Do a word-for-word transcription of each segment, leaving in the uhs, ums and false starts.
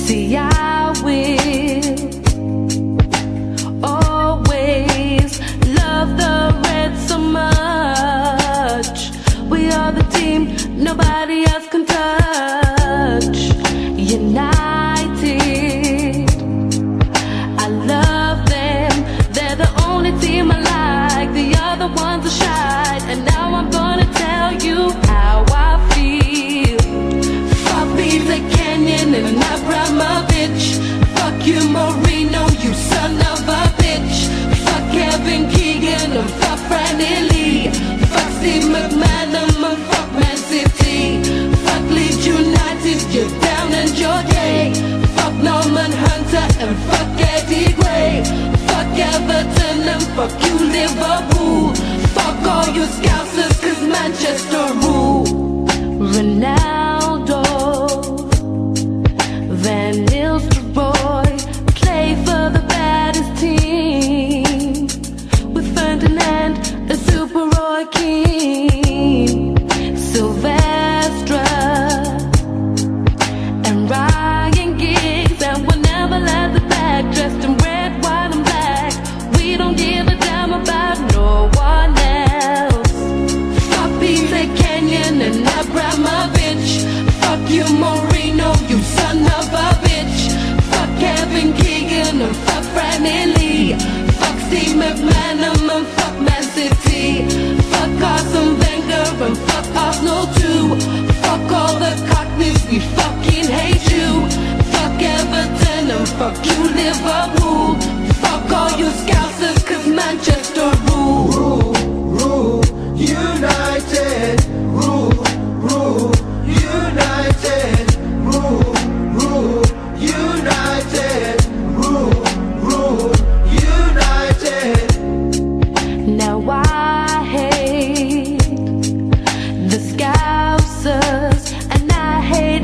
See, I will always love the Reds so much. We are the team nobody else can touch. United, I love them. They're the only team I like. The other ones are shy. And now I'm gonna tell you how I feel. Fuck Beasley Canyon and Abramovich. Fuck you, Marino, you son of a bitch. Fuck Kevin Keegan and fuck Franny Lee. Fuck Steve McManaman and fuck Man City. Fuck Leeds United, you're down and you're gay. Fuck Norman Hunter and fuck Eddie Gray. Fuck Everton and fuck you, Liverpool. Fuck all you Scousers, cause Manchester rule. Ronaldo, Van Nistelrooy play for the baddest team, with Ferdinand and Super Roy Keane, Sylvester and Ryan Giggs, and we'll never let the back, dressed in red, white and black. We don't give a damn about no one else. Fuck Beasley Canyon and Abramovich. Fuck you, Marino, you son of a bitch. Fuck Kevin Keegan and fuck Franny Lee. Fuck Steve McManaman and fuck Man City. Fuck Arsene Wenger and fuck Arsenal too. Fuck all the cockneys, we fucking hate you. Fuck Everton and fuck you, Liverpool. Fuck all you Scousers, cause Manchester rule. Rule, rule, United. Rule, rule, United. Rule, rule, United. Rule, rule, United. Now I hate the Scousers and I hate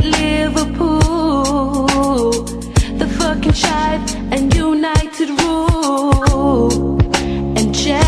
Liverpool. The fucking shite and United rule. And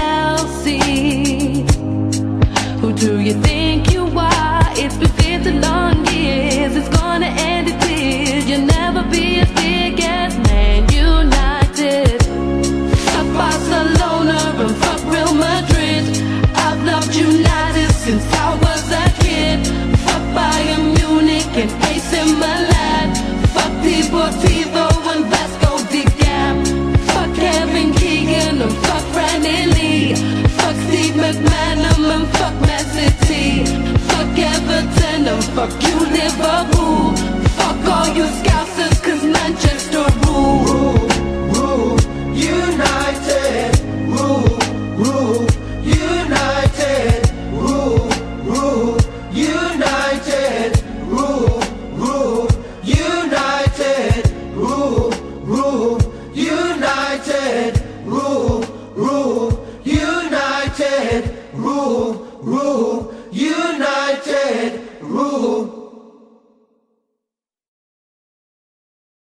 Chelsea, who do you think you are? It's been fifty long years, it's gonna end it here. You'll never be as big as Man United. Fuck Barcelona and fuck Real Madrid. I've loved United since I was a kid. Fuck Bayern Munich and A C Milan. Fuck Deportivo and Vasco da Gama. Fuck Kevin Keegan and fuck Franny Lee. Fuck Steve McManaman and fuck Man City. Fuck Everton and fuck you, Liverpool. Fuck all you Scousers, cause Manchester rule. Rule, rule, United. Rule, rule, United. Rule, rule, United. Rule, rule, United. Rule, rule, United. Rule, rule, United. Rule, rule.